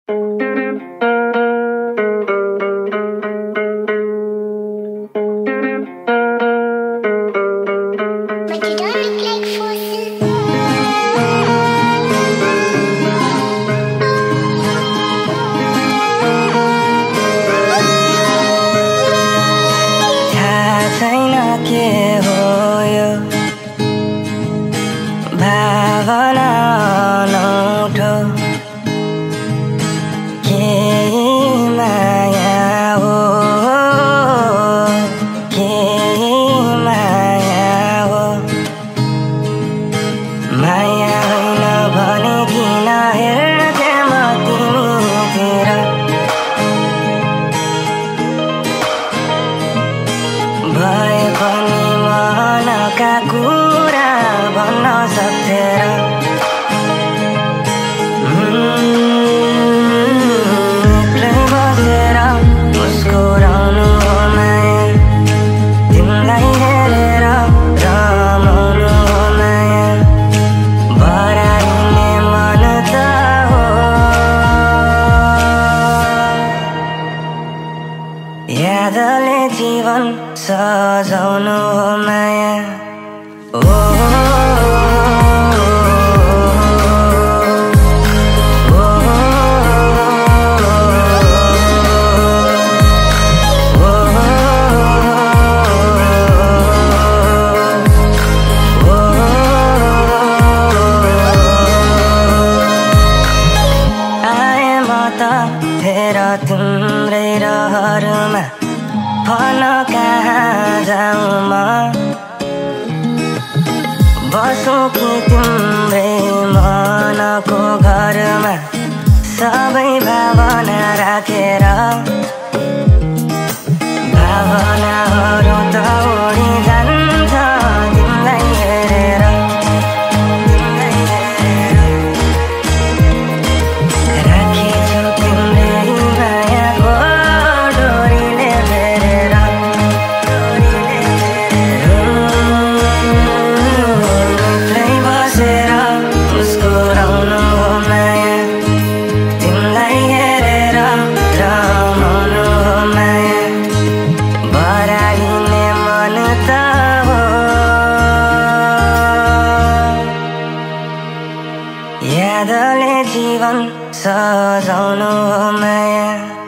भावना अनौठो केही माया हो, केही माया हो। माया होइन भने किन हेर्थे म तिमीतिर, भए पनि मनका कुरा भन्न सक्थे र। एक्लै बसेर मुस्कुराउनु हो माया, तिमीलाई हेरेर रमाउनु हो माया, बराइने मन त हो। यादले जीवन सजाउनु हो माया, फेर तिम्रै रहरमा भन कहाँ जाऊँ म, बसौँ कि तिम्रै मनको घरमा सबै भावना राखेर। भावनाहरू त उडी जान्छ तिमीलाई हेरेर, राखेछु तिम्रै मायाको डोरीले फेरेर। एक्लै बसेर मुस्कुराउनु हो माया, तिमीलाई हेरेर रमाउनु हो माया, बराइने मन त हो। यादले जीवन सजाउनु हो माया।